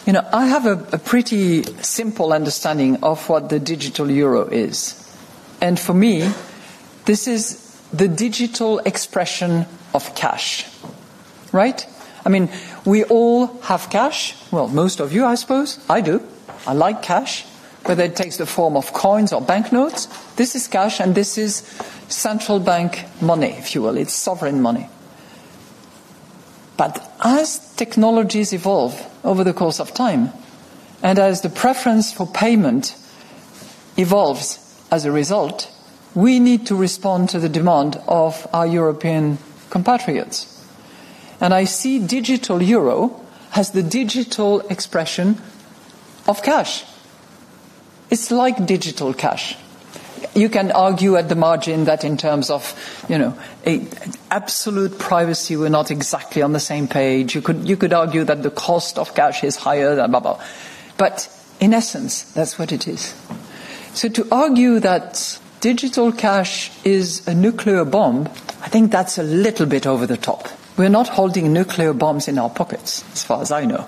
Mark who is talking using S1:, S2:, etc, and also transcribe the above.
S1: I have a pretty simple understanding of what the digital euro is. And for me, this is the digital expression of cash, right? I mean, we all have cash. Well, most of you, I suppose. I do. I like cash, whether it takes the form of coins or banknotes. This is cash, and this is central bank money, if you will. It's sovereign money. But as technologies evolve over the course of time, and as the preference for payment evolves as a result, we need to respond to the demand of our European compatriots. And I see digital euro as the digital expression of cash. It's like digital cash. You can argue at the margin that in terms of, absolute privacy, we're not exactly on the same page. You could argue that the cost of cash is higher than blah, blah. But in essence, that's what it is. So to argue that digital cash is a nuclear bomb, I think that's a little bit over the top. We're not holding nuclear bombs in our pockets, as far as I know.